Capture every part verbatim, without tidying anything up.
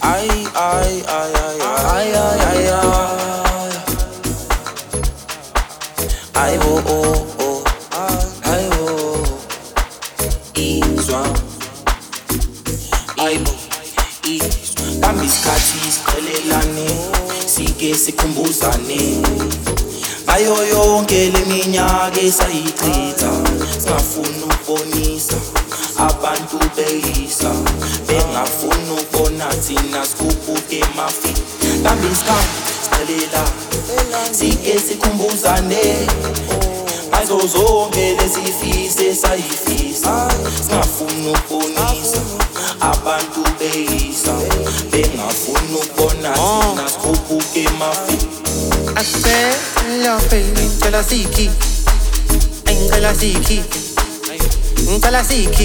Ay, ay, ay, ay, ay, ay, ay, ay. Ay, oh, oh, oh. Ay, oh. Izwa. Ay, izwa. Kambi isikhathi siqhelelane, sike sikhumbuzane. Ngayo yonke leminyaka esayichitha, singafuna ukubonisa abantu beyisa, bengafuna ukubona thina sikhuphuke emafi. Kambi isikhathi siqhelela, sike sikhumbuzane. Ngazo zonke lezifise esayifisa, singafuna ukubonisa abantu beyisa, bengafuna ukubona thina sikhuphuke emafi. I said, love baby, ngicela sikhi, ngicela sikhi, ngicela sikhi.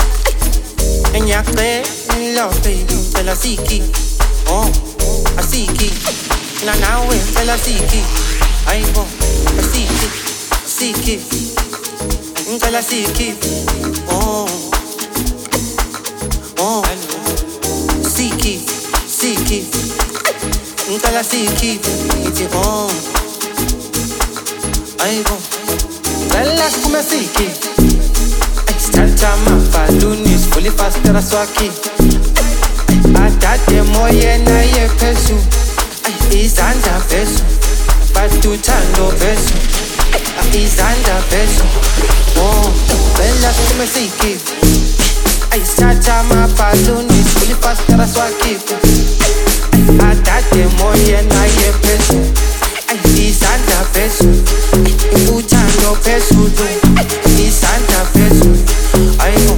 Ngiyacela baby, ngicela sikhi, oh, asikhi. Na nawe ngicela sikhi, ayibo, asikhi, sikhi. Ngicela sikhi, oh, oh, sikhi, sikhi. Ngicela sikhi, ithi oh, ayibo, ngicela siphume sikhi. Sithatha amabhaluni sivule ifasitela swakhi. Adade moye naye phezulu, izandla phezulu, bathi uthando phezulu, izandla phezulu, oh, ngicela siphume sikhi. Sithatha amabhaluni sivule ifasitela swakhi. Adade moye naye phezulu, izandla phezulu, uthando phezulu, izandla phezulu, ayibo.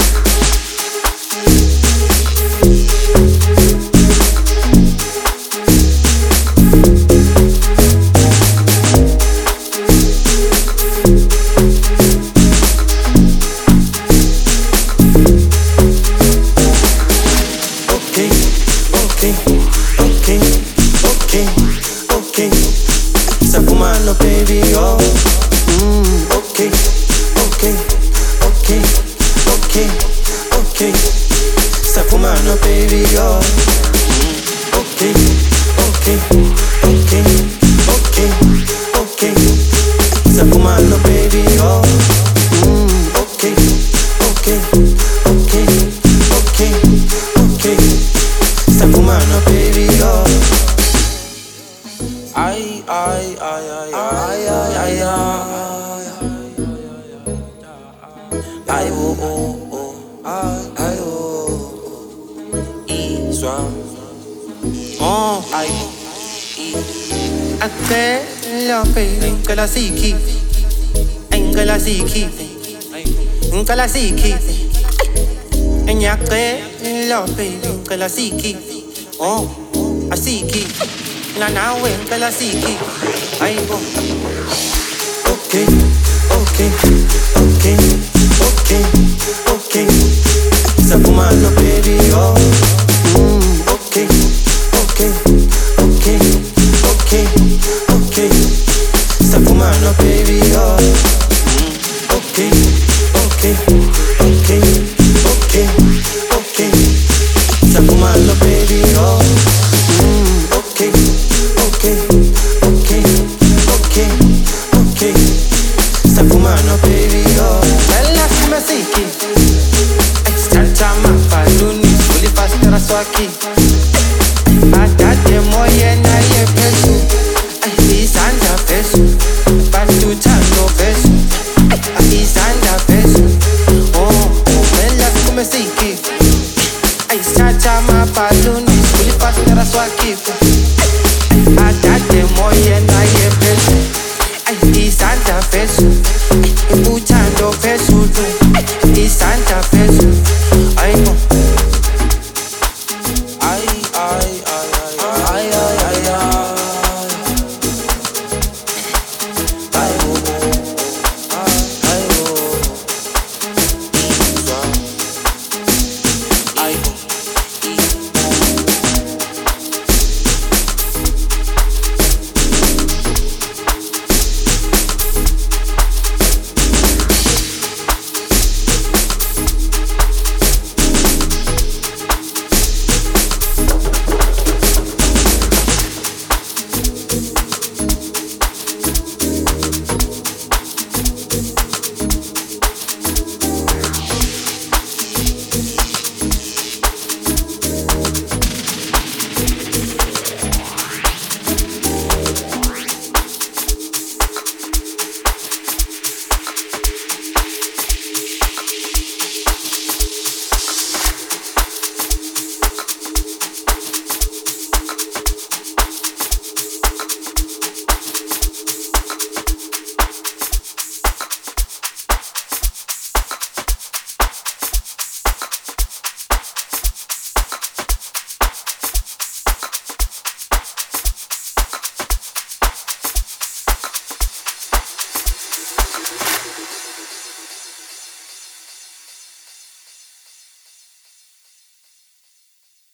Ay, ay, ay, ay, ay, ay, ay, ay. Ay, oh, oh, oh. Ay, oh. Izwa. Oh, ay. Acela baby, ngicela sikhi, ngicela sikhi, ngicela sikhi. Ngiyacela baby, ngicela sikhi, oh, asikhi. Na nawe ngicela sikhi, ayibo. Okay, okay, okay, okay, okay. Saphumana baby, oh. Mm, okay, okay, okay, okay, okay. Saphumana baby, oh. Mm, okay, okay, okay, okay, okay. Saphumana baby, oh. Mm, okay, okay, okay, okay, okay. Saphumana baby, oh. Ngicela siphume sikhi. Sithatha amabhaluni sivule ifasitela swakhi.